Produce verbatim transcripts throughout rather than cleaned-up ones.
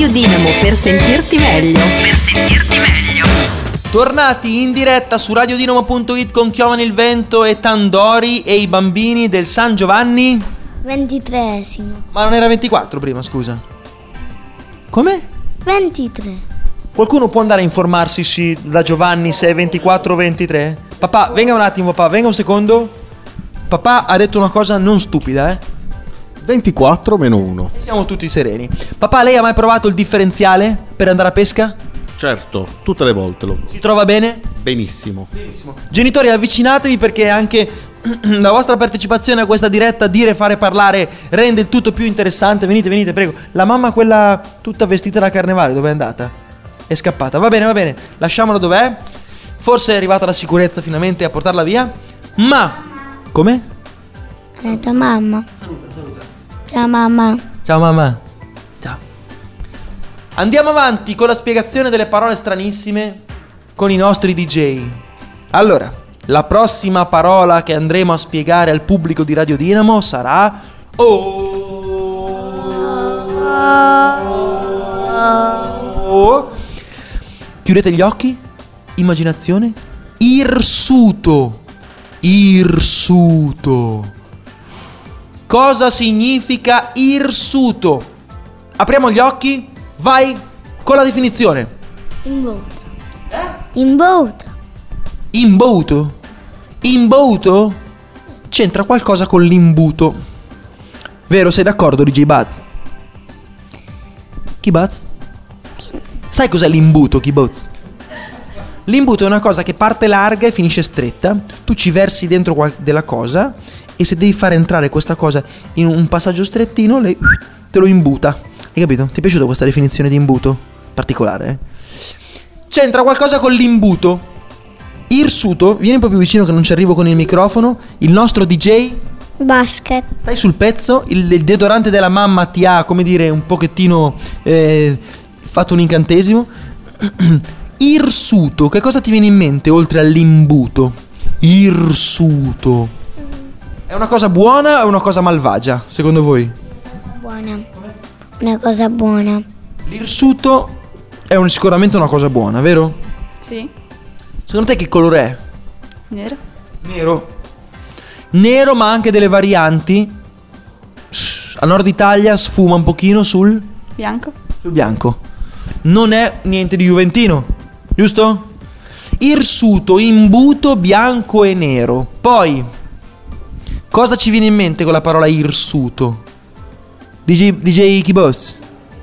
Radio Dinamo per sentirti meglio. Per sentirti meglio. Tornati in diretta su radiodinamo punto it con Chiovani il Vento e Tandori e i bambini del San Giovanni ventitreesimo. Ma non era ventiquattro prima, scusa? Come? ventitré. Qualcuno può andare a informarsi sì, da Giovanni se è ventiquattro o ventitré? Papà, venga un attimo, papà, venga un secondo. Papà ha detto una cosa non stupida, eh? ventiquattro meno uno. E siamo tutti sereni. Papà, lei ha mai provato il differenziale per andare a pesca? Certo, tutte le volte lo Si trova bene? Benissimo. Benissimo. Genitori, avvicinatevi perché anche la vostra partecipazione a questa diretta, dire, fare, parlare, rende il tutto più interessante. Venite, venite, prego. La mamma, quella tutta vestita da carnevale, dove è andata? È scappata. Va bene, va bene. Lasciamola dov'è. Forse è arrivata la sicurezza finalmente a portarla via. Ma come? Ha detto mamma. Saluta, saluta. Ciao mamma. Ciao mamma. Ciao. Andiamo avanti con la spiegazione delle parole stranissime con i nostri D J. Allora, la prossima parola che andremo a spiegare al pubblico di Radio Dinamo sarà oh. Chiudete gli occhi. Immaginazione. Irsuto. Irsuto. Cosa significa irsuto? Apriamo gli occhi. Vai con la definizione. Imbuto. Imbuto. Imbuto? Imbuto? C'entra qualcosa con l'imbuto. Vero, sei d'accordo, D J Buzz? Chi Buzz? Sai cos'è l'imbuto, Chi Buzz? L'imbuto è una cosa che parte larga e finisce stretta. Tu ci versi dentro qual- della cosa e se devi fare entrare questa cosa in un passaggio strettino, lei te lo imbuta. Hai capito? Ti è piaciuta questa definizione di imbuto? Particolare, eh? C'entra qualcosa con l'imbuto. Irsuto, vieni un po' più vicino che non ci arrivo con il microfono. Il nostro D J Basket. Stai sul pezzo. Il, il deodorante della mamma ti ha, come dire, un pochettino eh, fatto un incantesimo. Irsuto, che cosa ti viene in mente oltre all'imbuto? Irsuto. È una cosa buona o una cosa malvagia, secondo voi? Buona. Una cosa buona. L'irsuto è un, sicuramente una cosa buona, vero? Sì. Secondo te che colore è? Nero. Nero. Nero, ma anche delle varianti. A nord Italia sfuma un pochino sul Bianco. sul bianco. Non è niente di juventino, giusto? Irsuto, imbuto, bianco e nero. Poi cosa ci viene in mente con la parola irsuto? D J, D J Kibos,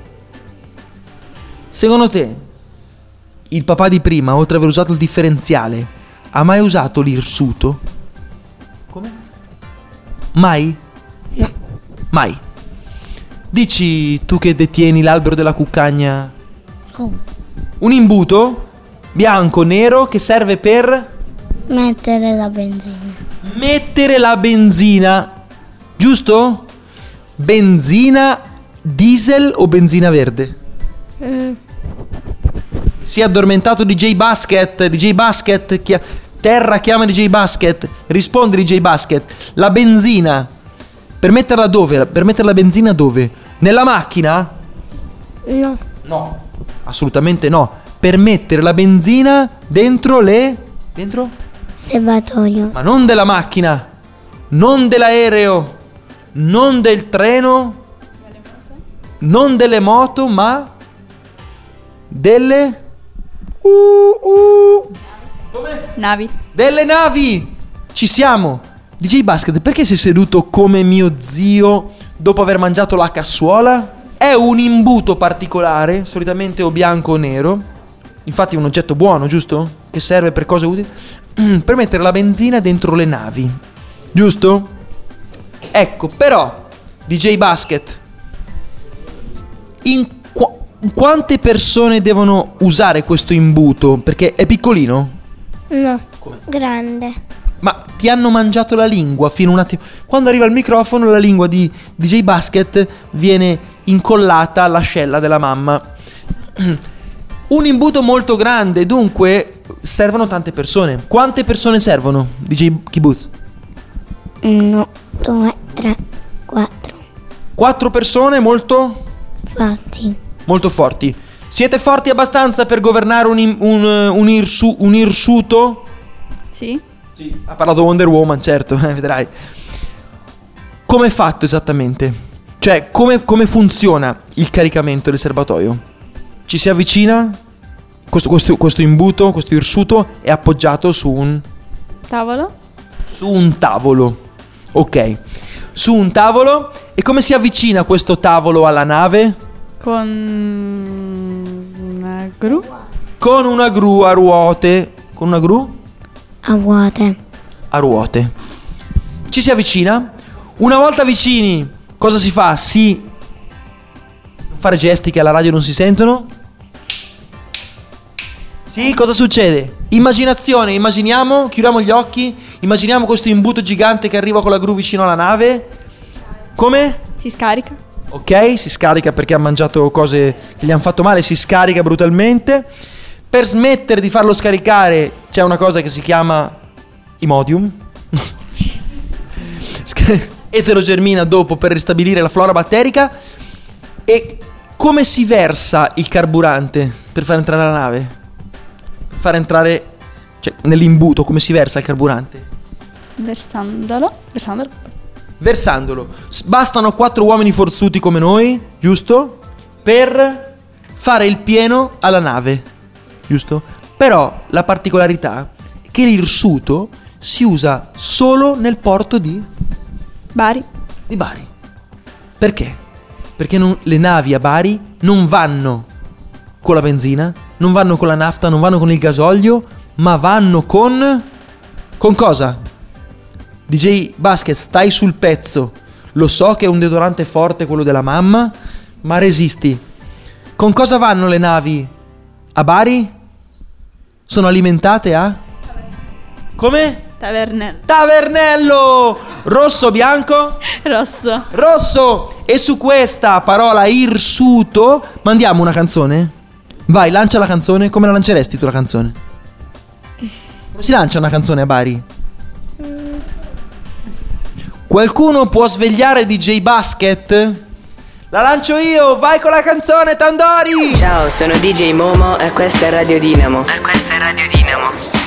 secondo te il papà di prima, oltre ad aver usato il differenziale, ha mai usato l'irsuto? Come? Mai? No. Mai. Dici tu che detieni l'albero della cuccagna. Oh. Un imbuto bianco, nero, che serve per Mettere la benzina. mettere la benzina, giusto? Benzina diesel o benzina verde? Mm. Si è addormentato D J Basket. D J Basket chia- Terra chiama D J Basket. Risponde D J Basket. La benzina per metterla dove? Per mettere la benzina dove? Nella macchina? No. No, assolutamente no. Per mettere la benzina dentro le... Dentro? Serbatoio. Ma non della macchina, non dell'aereo, non del treno, non delle moto, ma delle... Uh, uh. Come? Navi. Delle navi. Ci siamo. D J Basket, perché sei seduto come mio zio dopo aver mangiato la cassuola? È un imbuto particolare, solitamente o bianco o nero. Infatti è un oggetto buono, giusto? Che serve per cose utili. Per mettere la benzina dentro le navi, giusto? Ecco, però D J Basket, in qu- quante persone devono usare questo imbuto? Perché è piccolino? No. Come? Grande. Ma ti hanno mangiato la lingua fino a un attimo. Quando arriva il microfono, la lingua di D J Basket viene incollata all'ascella della mamma. Un imbuto molto grande, dunque servono tante persone. Quante persone servono, D J Kibuz? Uno, due, tre, quattro. Quattro persone, molto? Fatti. molto forti. Siete forti abbastanza per governare un, im- un, un, irsu- un irsuto? Sì. Sì. Ha parlato Wonder Woman, certo, eh, vedrai. Come è fatto esattamente? Cioè, come, come funziona il caricamento del serbatoio? Ci si avvicina, questo, questo, questo imbuto, questo irsuto è appoggiato su un... Tavolo. Su un tavolo. Ok. Su un tavolo. E come si avvicina questo tavolo alla nave? Con una gru. Con una gru a ruote. Con una gru? A vuote. A ruote. Ci si avvicina. Una volta vicini, cosa si fa? Si... Non fare gesti che alla radio non si sentono. Sì, cosa succede? Immaginazione, immaginiamo, chiudiamo gli occhi, immaginiamo questo imbuto gigante che arriva con la gru vicino alla nave. Come? Si scarica. Ok, si scarica perché ha mangiato cose che gli hanno fatto male, si scarica brutalmente. Per smettere di farlo scaricare c'è una cosa che si chiama Imodium. Eterogermina dopo per ristabilire la flora batterica. E come si versa il carburante per far entrare la nave? Per far entrare, cioè, nell'imbuto, come si versa il carburante? Versandolo. Versandolo. Versandolo. S- Bastano quattro uomini forzuti come noi, giusto? Per fare il pieno alla nave, giusto? Però la particolarità è che l'irsuto si usa solo nel porto di, Bari. di Bari. Perché? Perché non- le navi a Bari non vanno con la benzina, non vanno con la nafta, non vanno con il gasolio, ma vanno con... Con cosa? D J Basket, stai sul pezzo. Lo so che è un deodorante forte quello della mamma, ma resisti. Con cosa vanno le navi a Bari? Sono alimentate a? Come? Tavernello. Tavernello! Rosso, bianco? Rosso. Rosso! E su questa parola irsuto mandiamo una canzone? Vai, lancia la canzone. Come la lanceresti tu la canzone? Come si lancia una canzone a Bari? Qualcuno può svegliare D J Basket? La lancio io, vai con la canzone, Tandori! Ciao, sono D J Momo e questa è Radio Dinamo. E questa è Radio Dinamo.